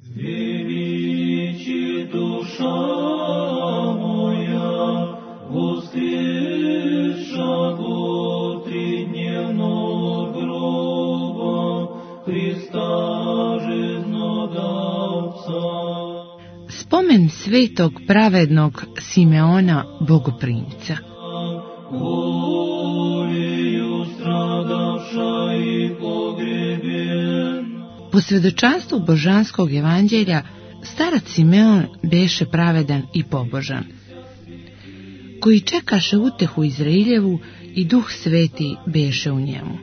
Величи душа моя, воскресшего тридневного гроба, Христа жизнодавца. Spomen svetog pravednog Simeona Bogoprimca. Po svjedočanstvu božanskog evanđelja, starac Simeon beše pravedan i pobožan, koji čekaše utehu Izraeljevu i Duh Sveti beše u njemu.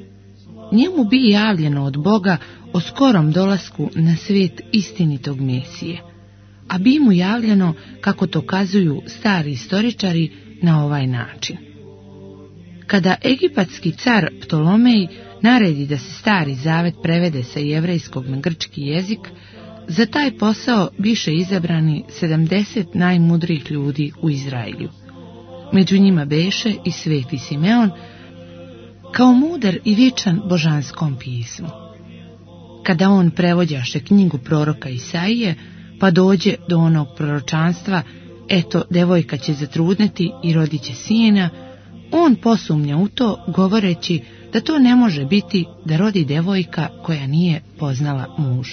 Njemu bi javljeno od Boga o skorom dolasku na svijet istinitog Mesije, a bi mu javljeno, kako to kazuju stari istoričari, na ovaj način. Kada egipatski car Ptolomej naredi da se Stari Zavet prevede sa jevrejskog na grčki jezik, za taj posao biše izabrani 70 najmudrijih ljudi u Izraelju. Među njima beše i sveti Simeon, kao mudar i vičan božanskom pismu. Kada on prevođaše knjigu proroka Isaije, pa dođe do onog proročanstva, eto, devojka će zatrudneti i rodit će sina, on posumnja u to, govoreći da to ne može biti da rodi devojka koja nije poznala muža.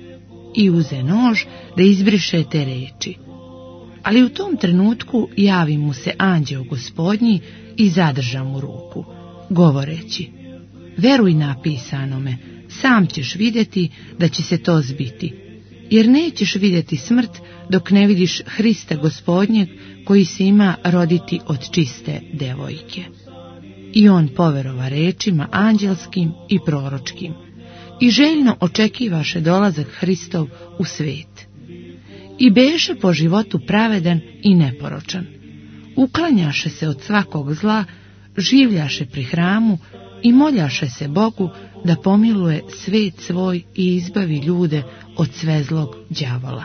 I uze nož da izbriše te reči. Ali u tom trenutku javi mu se anđeo Gospodnji i zadrža mu ruku, govoreći: veruj napisanome, sam ćeš vidjeti da će se to zbiti, jer nećeš vidjeti smrt dok ne vidiš Hrista Gospodnjeg, koji se ima roditi od čiste devojke. I on poverova rečima anđelskim i proročkim i željno očekivaše dolazak Hristov u svijet. I beše po životu pravedan i neporočan. Uklanjaše se od svakog zla, življaše pri hramu i moljaše se Bogu da pomiluje svet svoj i izbavi ljude od sve zlog đavola.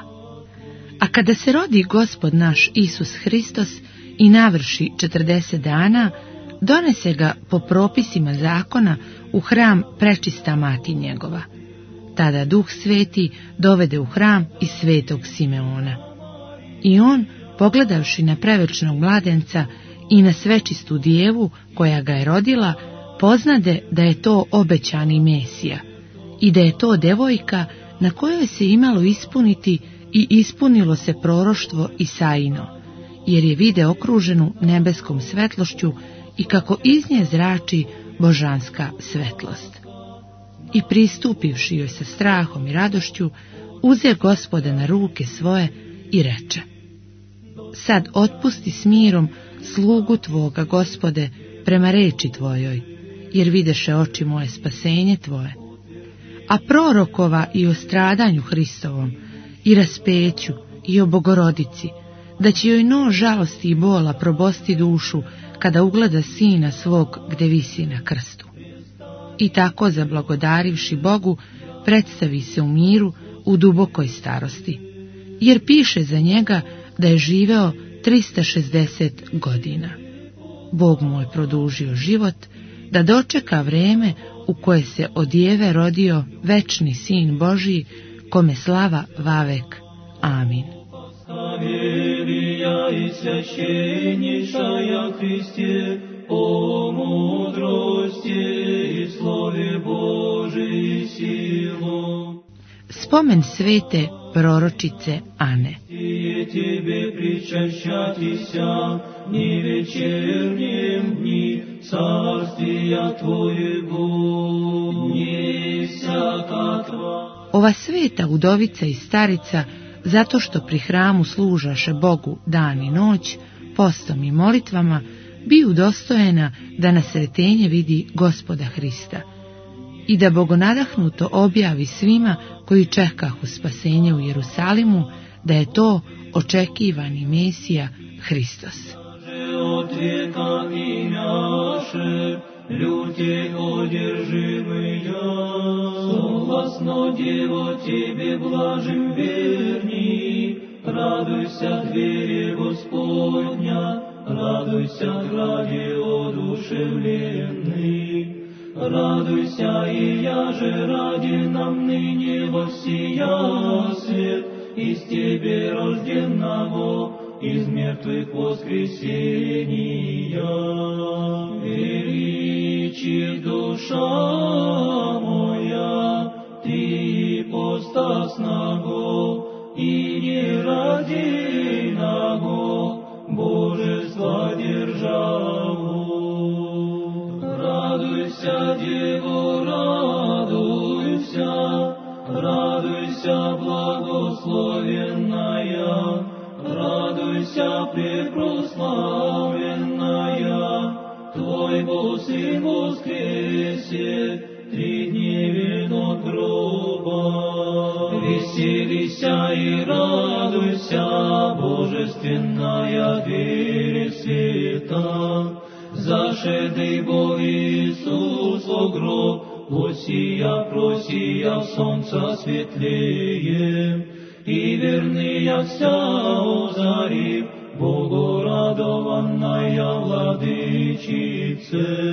A kada se rodi Gospod naš Isus Hristos i navrši 40 dana, donese ga po propisima zakona u hram prečista mati njegova. Tada Duh Sveti dovede u hram i svetog Simeona. I on, pogledavši na prevečnog mladenca i na svečistu djevu koja ga je rodila, poznade da je to obećani Mesija i da je to devojka na kojoj se imalo ispuniti i ispunilo se proroštvo Isaino, jer je vide okruženu nebeskom svetlošću i kako iz nje zrači božanska svetlost. I pristupivši joj sa strahom i radošću, uze Gospoda na ruke svoje i reče: sad otpusti s mirom slugu tvoga, Gospode, prema reči tvojoj, jer videše oči moje spasenje tvoje. A prorokova i o stradanju Hristovom, i raspeću, i o Bogorodici, da će joj nož žalosti i bola probosti dušu, kada ugleda sina svog gde visi na krstu. I tako, zablagodarivši Bogu, predstavi se u miru u dubokoj starosti, jer piše za njega da je živeo 360 godina. Bog mu je produžio život, da dočeka vreme u koje se od Jeve rodio večni Sin Božji, kome slava vavek. Amin. И священнейшая Христе, о мудрости и Слове Божией силу. Spomen svete proročice Ane. И тебе причащатися ни вечернем дни царствия Твоего, не всяка Тва. Ova sveta udovica i starica, zato što pri hramu služaše Bogu dan i noć, postom i molitvama, bi udostojena da na sretenje vidi Gospoda Hrista i da bogonadahnuto objavi svima koji čekahu spasenje u Jerusalimu, da je to očekivani Mesija Hristos. От века имяше, люте одержимые, согласно Дево Тебе блажим верни, радуйся, двери Господня, радуйся, граде одушевленный, радуйся, и я же ради нам ныне воссия из Тебе рожденного, из мертвых воскресения. Величие душа моя, Ты постасного и нерадийного божества державу. Радуйся, Дево, радуйся, радуйся, благословенная, радуйся, препрославленная, Твой Сын воскресе 3 дни от гроба. Веселися и радуйся, божественная дверь света, зашедший Бог Иисус во гроб, просия солнца светлее, и верная вся озарив, Богу радованная владычице.